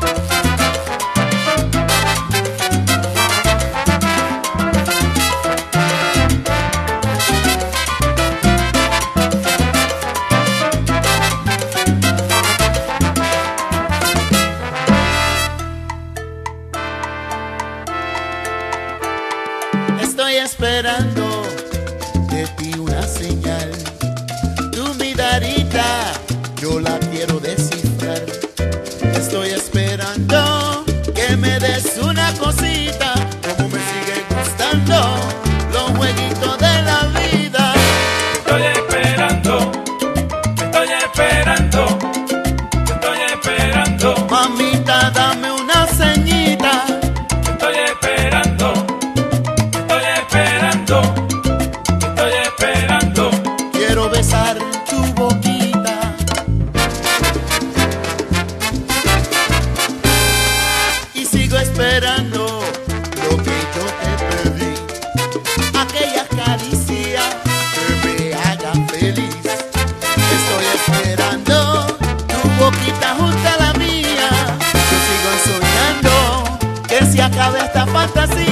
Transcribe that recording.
Estoy esperando de ti una señal. Tu miradita yo la quiero descifrar. Estoy esperando que me des una cosita, como me sigue gustando los jueguitos de la vida. Estoy esperando, estoy esperando, estoy esperando. Mamita, dame una ceñita. Estoy esperando, estoy esperando, estoy esperando. Quiero besar tu boquita y sigo esperando lo que yo te pedí, aquella caricia que me haga feliz. Estoy esperando tu boquita junto a la mía. Yo sigo soñando que se acabe esta fantasía.